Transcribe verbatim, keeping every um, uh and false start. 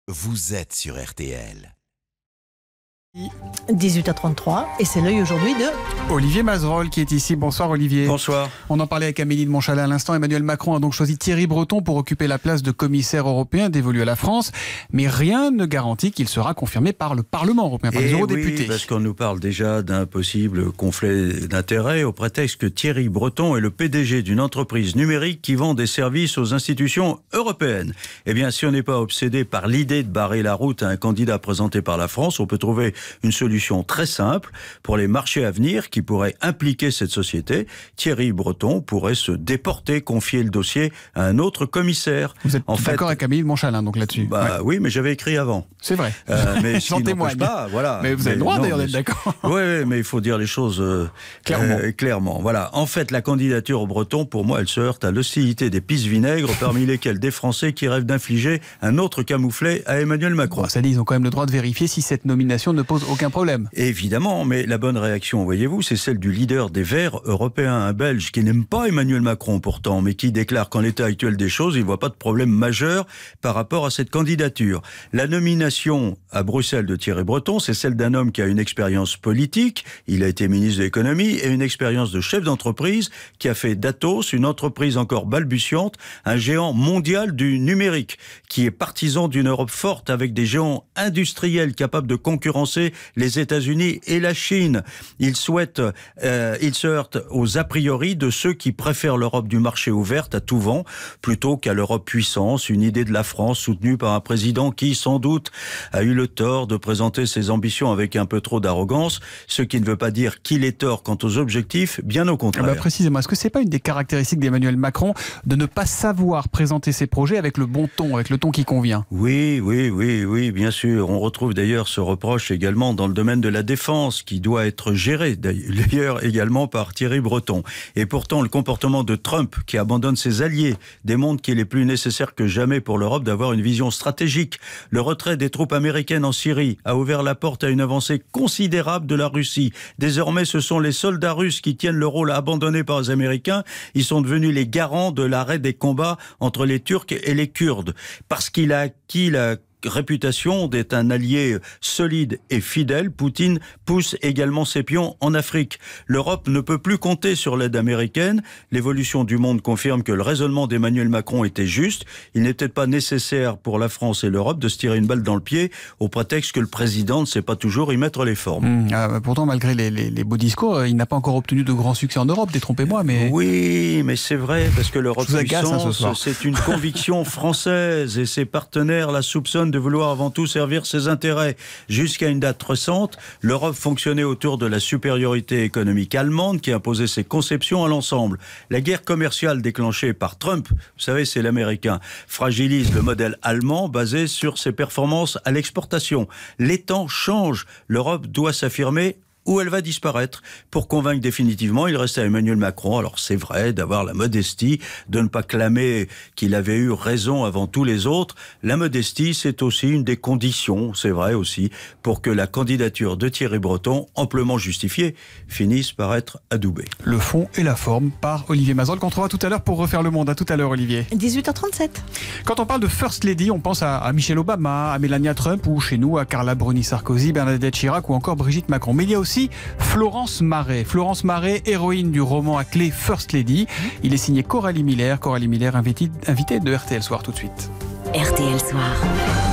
vous êtes sur R T L. dix-huit heures trente-trois et c'est l'œil aujourd'hui de Olivier Mazerolle qui est ici. Bonsoir Olivier. Bonsoir. On en parlait avec Amélie de Montchalin à l'instant. Emmanuel Macron a donc choisi Thierry Breton pour occuper la place de commissaire européen dévolu à la France. Mais rien ne garantit qu'il sera confirmé par le Parlement européen, par Et les eurodéputés. Oui, parce qu'on nous parle déjà d'un possible conflit d'intérêts au prétexte que Thierry Breton est le P D G d'une entreprise numérique qui vend des services aux institutions européennes. Eh bien, si on n'est pas obsédé par l'idée de barrer la route à un candidat présenté par la France, on peut trouver une solution très simple pour les marchés à venir qui pourraient impliquer cette société. Thierry Breton pourrait se déporter, confier le dossier à un autre commissaire. Vous êtes en d'accord fait, avec Amélie de Montchalin donc là-dessus? Bah oui, mais j'avais écrit avant. C'est vrai. Euh, mais J'en témoigne. Pas, voilà. Mais vous avez mais le droit non, d'ailleurs mais d'être d'accord. Oui, mais il faut dire les choses euh, clairement. Euh, clairement. Voilà. En fait, la candidature au Breton, pour moi, elle se heurte à l'hostilité des pisse-vinaigres, parmi lesquels des Français qui rêvent d'infliger un autre camouflet à Emmanuel Macron. Bon, ça dit, ils ont quand même le droit de vérifier si cette nomination ne pose aucun problème. Évidemment, mais la bonne réaction, voyez-vous, c'est celle du leader des Verts européens, un Belge qui n'aime pas Emmanuel Macron pourtant, mais qui déclare qu'en l'état actuel des choses, il ne voit pas de problème majeur par rapport à cette candidature. La nomination à Bruxelles de Thierry Breton, c'est celle d'un homme qui a une expérience politique, il a été ministre de l'économie, et une expérience de chef d'entreprise qui a fait d'Atos une entreprise encore balbutiante, un géant mondial du numérique, qui est partisan d'une Europe forte avec des géants industriels capables de concurrencer les États-Unis et la Chine. Il souhaite, euh, il se heurte aux a priori de ceux qui préfèrent l'Europe du marché ouverte à tout vent plutôt qu'à l'Europe puissance, une idée de la France soutenue par un président qui, sans doute, a eu le tort de présenter ses ambitions avec un peu trop d'arrogance, ce qui ne veut pas dire qu'il est tort quant aux objectifs, bien au contraire. Bah précisément, est-ce que c'est pas une des caractéristiques d'Emmanuel Macron de ne pas savoir présenter ses projets avec le bon ton, avec le ton qui convient? Oui, oui, oui, oui, bien sûr. On retrouve d'ailleurs ce reproche également dans le domaine de la défense, qui doit être géré d'ailleurs également par Thierry Breton. Et pourtant, le comportement de Trump, qui abandonne ses alliés, démontre qu'il est plus nécessaire que jamais pour l'Europe d'avoir une vision stratégique. Le retrait des troupes américaines en Syrie a ouvert la porte à une avancée considérable de la Russie. Désormais, ce sont les soldats russes qui tiennent le rôle abandonné par les Américains. Ils sont devenus les garants de l'arrêt des combats entre les Turcs et les Kurdes. Parce qu'il a acquis la réputation d'être un allié solide et fidèle, Poutine pousse également ses pions en Afrique. L'Europe ne peut plus compter sur l'aide américaine. L'évolution du monde confirme que le raisonnement d'Emmanuel Macron était juste. Il n'était pas nécessaire pour la France et l'Europe de se tirer une balle dans le pied au prétexte que le président ne sait pas toujours y mettre les formes. Mmh, ah, pourtant, malgré les, les, les beaux discours, il n'a pas encore obtenu de grands succès en Europe, détrompez-moi. Mais... Oui, mais c'est vrai, parce que l'Europe puissance, hein, c'est une conviction française et ses partenaires la soupçonnent de vouloir avant tout servir ses intérêts. Jusqu'à une date récente, l'Europe fonctionnait autour de la supériorité économique allemande qui imposait ses conceptions à l'ensemble. La guerre commerciale déclenchée par Trump, vous savez, c'est l'américain, fragilise le modèle allemand basé sur ses performances à l'exportation. Les temps changent. L'Europe doit s'affirmer où elle va disparaître. Pour convaincre définitivement, il reste à Emmanuel Macron, alors c'est vrai, d'avoir la modestie, de ne pas clamer qu'il avait eu raison avant tous les autres. La modestie, c'est aussi une des conditions, c'est vrai aussi, pour que la candidature de Thierry Breton, amplement justifiée, finisse par être adoubée. Le fond et la forme par Olivier Mazerolle, qu'on retrouvera tout à l'heure pour refaire le monde. À tout à l'heure, Olivier. dix-huit heures trente-sept. Quand on parle de First Lady, on pense à, à Michelle Obama, à Melania Trump, ou chez nous à Carla Bruni-Sarkozy, Bernadette Chirac ou encore Brigitte Macron. Mais il y a aussi Florence Marais. Florence Marais, héroïne du roman à clé First Lady. Il est signé Coralie Miller. Coralie Miller, invitée, invitée de R T L Soir tout de suite. R T L Soir.